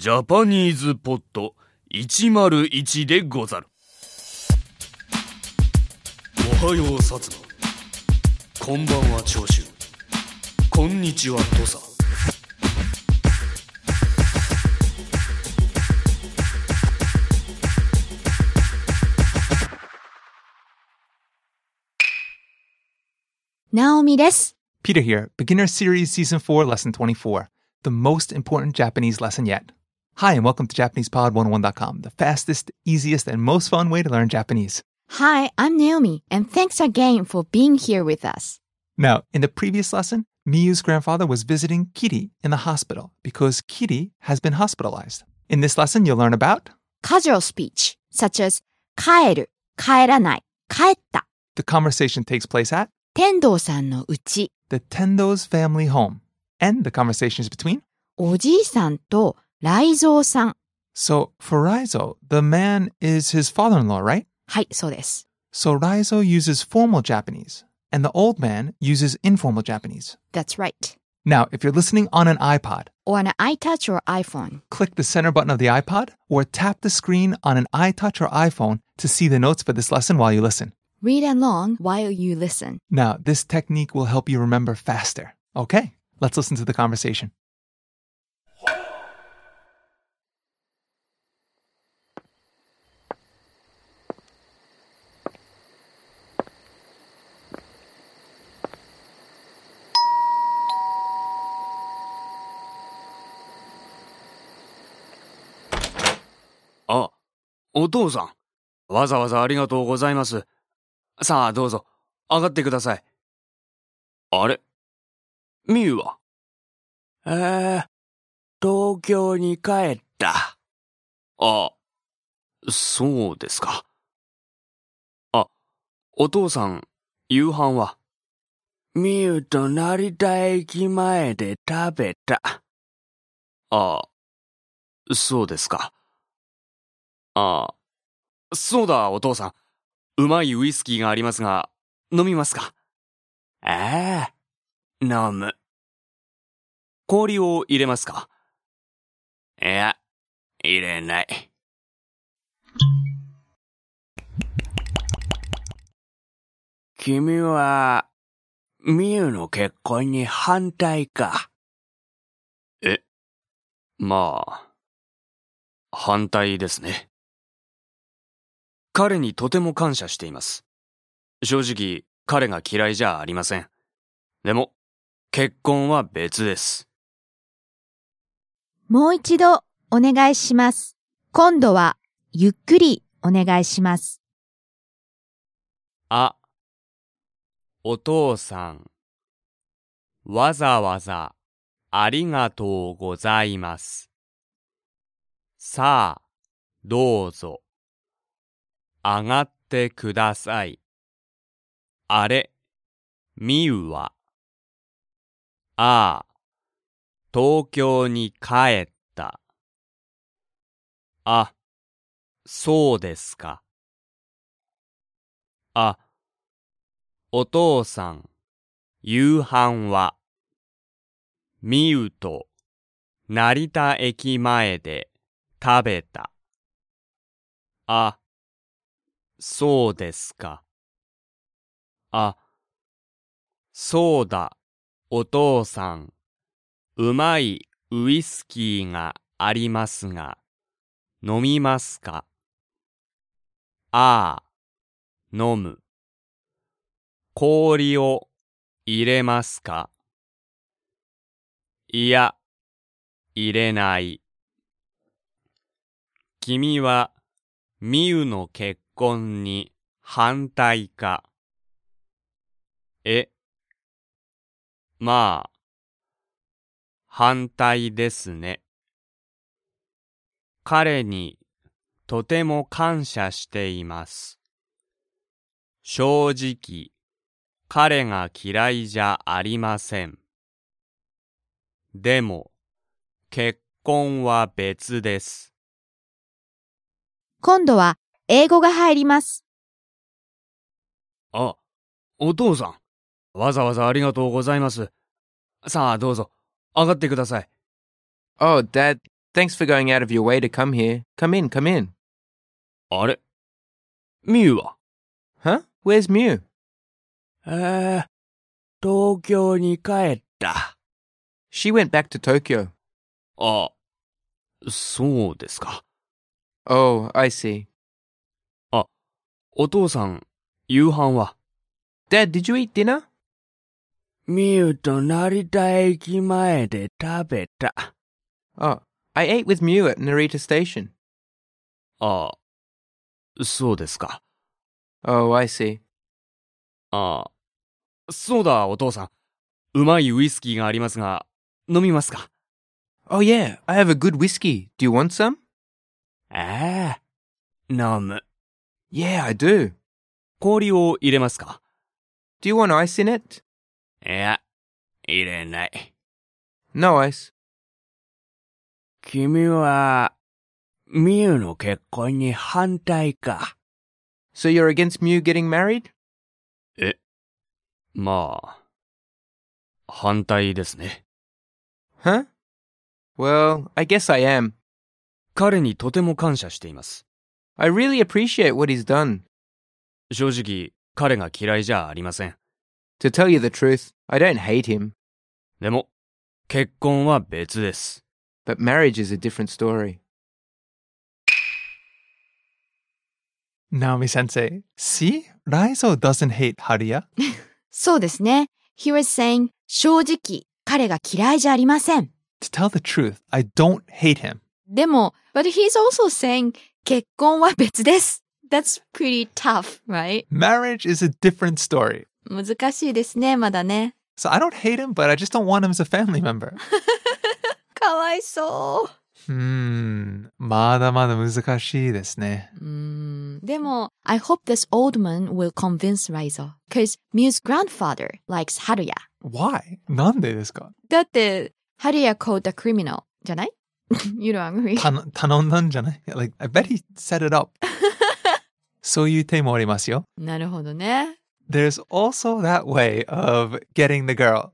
ジャパニーズポット101でござる。おはよう薩摩、こんばんは長州、こんにちは土佐。 ナオミです。 Peter here, Beginner Series Season 4, Lesson 24, the most important Japanese lesson yet. Hi, and welcome to JapanesePod101.com, the fastest, easiest, and most fun way to learn Japanese. Hi, I'm Naomi, and thanks again for being here with us. Now, in the previous lesson, Miyu's grandfather was visiting Kiri in the hospital because Kiri has been hospitalized. In this lesson, you'll learn about Casual speech, such as 帰る、帰らない、帰った。 the conversation takes place at 天童さんの家。 the Tendo's family home, and the conversation is between おじいさんと雷蔵さん。 So, for Raizo, the man is his father-in-law, right? はい、そうです。 So Raizo uses formal Japanese, and the old man uses informal Japanese. That's right. Now, if you're listening on an iPod, Or an iTouch or iPhone. click the center button of the iPod or tap the screen on an iTouch or iPhone to see the notes for this lesson while you listen. Read along while you listen. Now, this technique will help you remember faster. Okay, let's listen to the conversation. あ、お父さん、わざわざありがとうございます。さあどうぞ、上がってください。あれ、みゆは？東京に帰った。あ、そうですか。あ、お父さん、夕飯は？みゆと成田駅前で食べた。あ、そうですか。あ、そうだお父さん。うまいウイスキーがありますが、飲みますか？ああ、飲む。氷を入れますか？いや、入れない。君は、みゆの結婚に反対か？まあ、反対ですね。彼にとても感謝しています。正直、彼が嫌いじゃありません。でも、結婚は別です。 もう一度お願いします。今度はゆっくりお願いします。 あ、お父さん、わざわざありがとうございます。さあ、どうぞ。上がってください。あれ、みゆは。ああ、東京に帰った。あ、そうですか。あ、お父さん、夕飯は？みゆと成田駅前で食べた。あ、そうですか。あ、そうだ、お父さん。うまいウイスキーがありますが、飲みますか？ああ、飲む。氷を入れますか？いや、入れない。君は、みゆの結婚に反対か？まあ、反対ですね。彼にとても感謝しています。正直、彼が嫌いじゃありません。でも、結婚は別です。 今度は英語が入ります。 あ、お父さん、わざわざありがとうございます。さあどうぞ、上がってください。 Oh, Dad, Thanks for going out of your way to come here. Come in, come in. あれミュウは Huh? Where's Mew? 東京に帰った。 She went back to Tokyo. あ、そうですか。 Oh, I see. お父さん、夕飯は Dad, did you eat dinner? ミュウと成田駅前で食べた。 Oh, I ate with Mew at Narita Station. あ、そうですか。 Oh, I see. そうだ、お父さん。うまいウイスキーがありますが、飲みますか Oh, yeah, I have a good whiskey. Do you want some? 飲む。 Yeah, I do. 氷を入れますか Do you want ice in it? いや、入れない。 No ice. 君は、ミュウの結婚に反対か。 So you're against Mew getting married? まあ、反対ですね。 Huh? Well, I guess I am. 彼にとても感謝しています。 I really appreciate what he's done. 正直、彼が嫌いじゃありません。 To tell you the truth, I don't hate him. でも、結婚は別です。 But marriage is a different story. Naomi Sensei, see? Raizo doesn't hate Haruya. そうですね。He was saying, 正直、彼が嫌いじゃありません。 To tell the truth, I don't hate him. でも、but he's also saying, 結婚は別です。That's pretty tough, right? Marriage is a different story. 難しいですね、まだね。 So I don't hate him, but I just don't want him as a family member. かわいそう。 まだまだ難しいですね。 でも、I hope this old man will convince Raizo, because Mew's grandfather likes Haruya. Why? なんでですか？ だって、Haruya called the criminal, じゃない？ You don't agree? 頼んだんじゃない？ Like, I bet he set it up. そういう手もありますよ。 なるほどね。 There's also that way of getting the girl.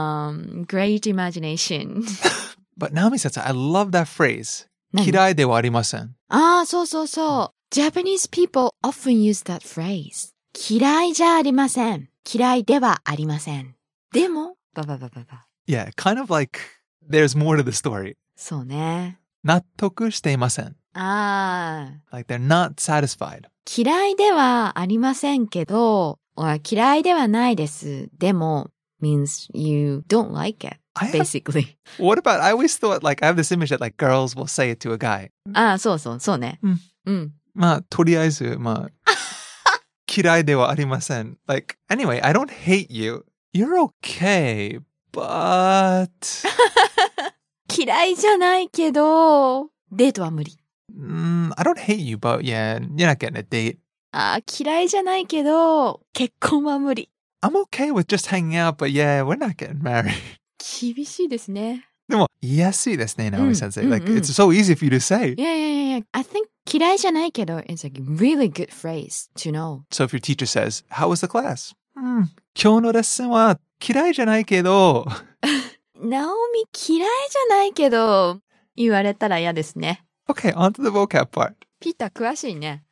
Great imagination. But Naomi says, I love that phrase. 何？ 嫌いではありません。 そうそうそう。Japanese people often use that phrase. 嫌いじゃありません。嫌いではありません。でも、 Yeah, kind of like there's more to the story. そうね。 納得していません。Like they're not satisfied. 嫌いではありませんけど、嫌いではないです。でも、means you don't like it, basically. What about, I always thought, like, I have this image that, like, girls will say it to a guy. そうね。 まあ、とりあえず、嫌いではありません。Like, anyway, I don't hate you. You're okay, but... 嫌いじゃないけど、デートは無理。 I don't hate you, but yeah, you're not getting a date. 嫌いじゃないけど、結婚は無理。 I'm okay with just hanging out, but yeah, we're not getting married. 厳しいですね。 でも、言いやすいですね、Naomi Sensei. Like, it's so easy for you to say. Yeah. I think 嫌いじゃないけど it's a really good phrase to know. So if your teacher says, how was the class? 今日のレッスンは嫌いじゃないけど。 ナオミ嫌いじゃないけど、言われたら嫌ですね。 Okay, on to the vocab part. ピーター詳しいね。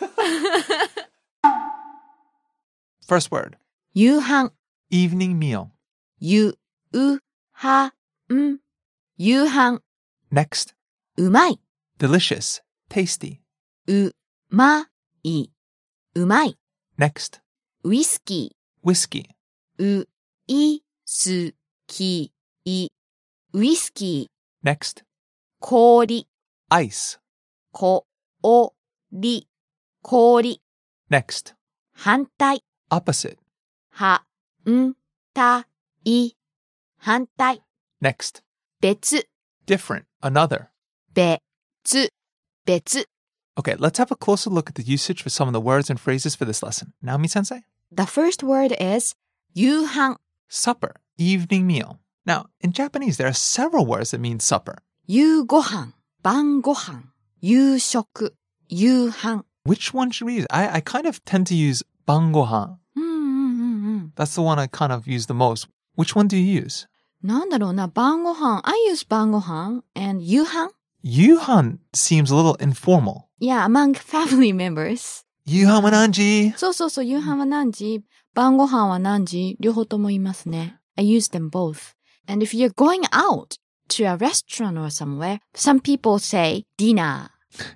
First word. 夕飯。 Evening meal. 夕飯。夕飯。 Next. うまい。 Delicious. Tasty. うまい。うまい。 Next. ウイスキ Whiskey. ー。ういすきい。ウイスキー。 Next. 氷。 Ice. こおり。氷。 Next. 反対。 Opposite. はんたい。反対。 Next. 別。 Different. Another. 別。別。 Okay, let's have a closer look at the usage for some of the words and phrases for this lesson. Naomi Sensei? The first word is 夕飯。 Supper. Evening meal. Now, in Japanese, there are several words that mean supper. 夕ご飯。晩ご飯。夕食。夕飯。 Which one should we use? I kind of tend to use bangohan. That's the one I kind of use the most. Which one do you use? なんだろうな、晩ご飯。I use 晩ご飯 and 夕飯 Yuhan seems a little informal. Yeah, among family members. Yuhan wa nanji? そうそうそう、夕飯は何時晩ご飯は何時両方とも言いますね。I use them both. And if you're going out to a restaurant or somewhere, some people say dinner.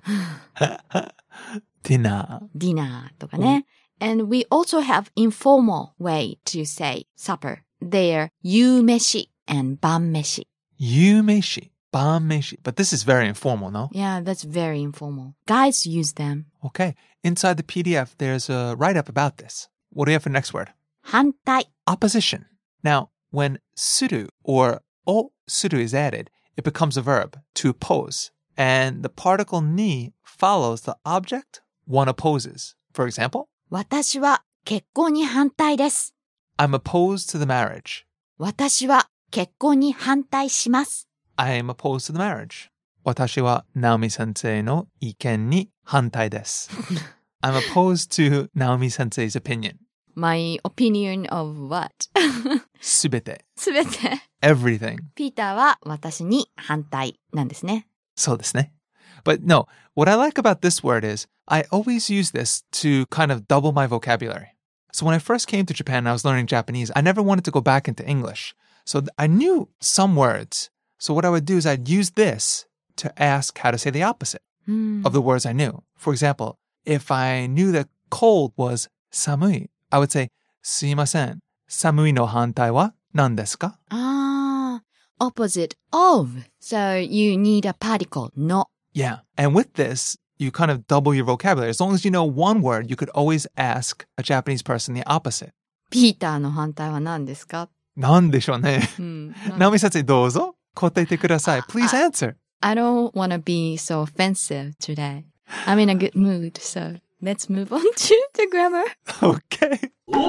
Dinner. Dinner とかね。And we also have informal way to say supper. They're 夕飯 and 晩飯. Yumeshi. Banmeshi. But this is very informal, no? Yeah, that's very informal. Guys use them. Okay. Inside the PDF, there's a write-up about this. What do you have for the next word? 反対 Opposition. Now, when suru or o suru is added, it becomes a verb, to oppose. And the particle ni follows the object one opposes. For example, 私は結婚に反対です。 I'm opposed to the marriage. 私は結婚に反対します。 I am opposed to the marriage. 私はNaomi sensei no iken ni hantai desu. I'm opposed to Naomi sensei's opinion. My opinion of what? すべて。 すべて。 Everything. ピーターは私に反対なんですね。 そうですね. But no, what I like about this word is I always use this to kind of double my vocabulary. So when I first came to Japan and I was learning Japanese, I never wanted to go back into English. So I knew some words. So what I would do is I'd use this to ask how to say the opposite of the words I knew. For example, if I knew that cold was samui, I would say, すいません. Samui no hantai wa nan desu ka? Opposite of. So you need a particle, no. Yeah. And with this, you kind of double your vocabulary. As long as you know one word, you could always ask a Japanese person the opposite. ピーターの反対は何ですか？ なんでしょうね。Naomi sensei, どうぞ答えてください. Please answer. I don't want to be so offensive today. I'm in a good mood, so let's move on to the grammar. Okay.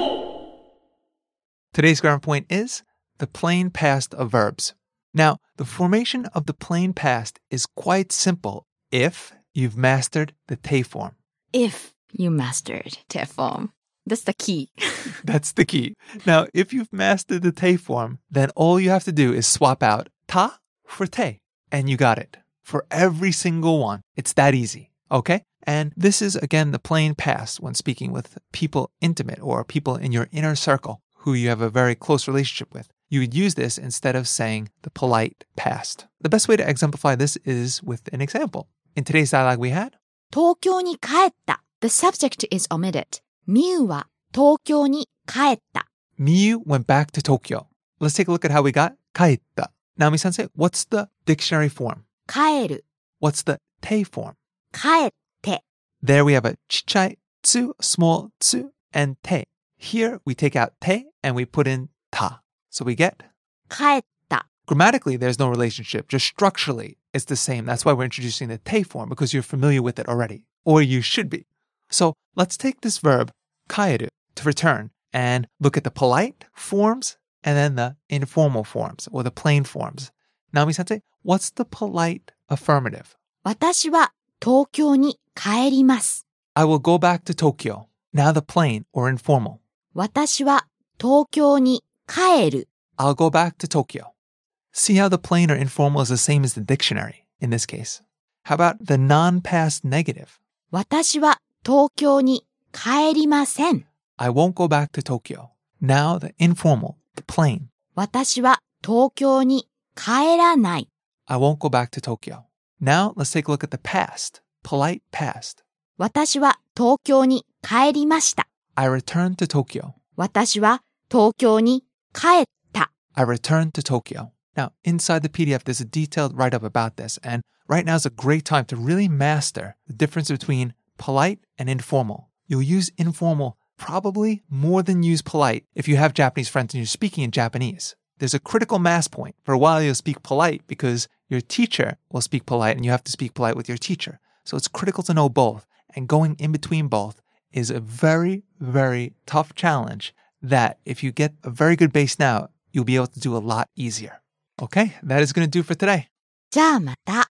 Today's grammar point is the plain past of verbs. Now, the formation of the plain past is quite simple if you've mastered the te form. If you mastered te form. That's the key. That's the key. Now, if you've mastered the te form, then all you have to do is swap out ta for te, and you got it. For every single one. It's that easy. Okay? And this is, again, the plain past when speaking with people intimate or people in your inner circle who you have a very close relationship with. You would use this instead of saying the polite past. The best way to exemplify this is with an example. In today's dialogue we had, 東京に帰った。The subject is omitted. ミユは東京に帰った。 Miyu went back to Tokyo. Let's take a look at how we got 帰った. Naomi sensei, what's the dictionary form? 帰る。 What's the te form? 帰って。 There we have a chichai tsu, small tsu, and te. Here we take out te and we put in ta. So we get 帰った。 grammatically, there's no relationship. Just structurally, it's the same. That's why we're introducing the te form because you're familiar with it already, or you should be. So let's take this verb, kaeru, to return and look at the polite forms and then the informal forms or the plain forms. Naomi sensei, what's the polite affirmative? 私は東京に帰ります。 I will go back to Tokyo. Now the plain or informal. 私は東京に帰る。 I'll go back to Tokyo. See how the plain or informal is the same as the dictionary in this case. How about the non-past negative? 私は東京に帰りません。 I won't go back to Tokyo. Now the informal, the plain. 私は東京に帰らない。 I won't go back to Tokyo. Now let's take a look at the past, polite past. 私は東京に帰りました。 I returned to Tokyo. 私は東京に帰った。 I returned to Tokyo. Now, inside the PDF, there's a detailed write-up about this, and right now is a great time to really master the difference between polite and informal. You'll use informal probably more than use polite if you have Japanese friends and you're speaking in Japanese. There's a critical mass point. For a while, you'll speak polite because your teacher will speak polite and you have to speak polite with your teacher. So it's critical to know both, and going in between both is a very, very tough challenge that if you get a very good base now, you'll be able to do a lot easier. Okay, that is going to do for today. じゃあまた。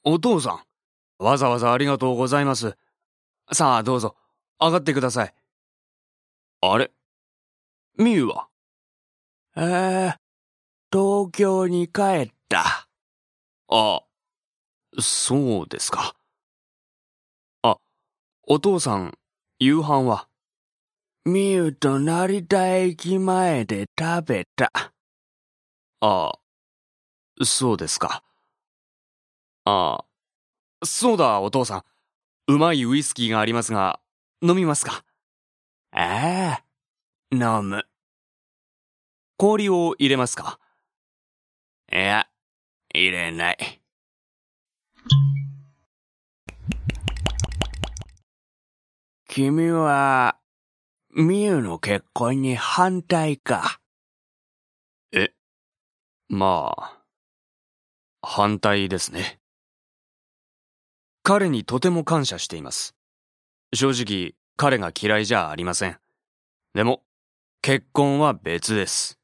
お父さん、わざわざありがとうございます。さあ、どうぞ、上がってください。あれ、みゆは？東京に帰った。あ、そうですか。あ、お父さん、夕飯は？みゆと成田駅前で食べた。あ、そうですか。あ、そうだ、お父さん。うまいウイスキーがありますが、飲みますか？ああ、飲む。氷を入れますか？いや、入れない。君は、みゆの結婚に反対か？まあ、反対ですね。彼にとても感謝しています。正直、彼が嫌いじゃありません。でも、結婚は別です。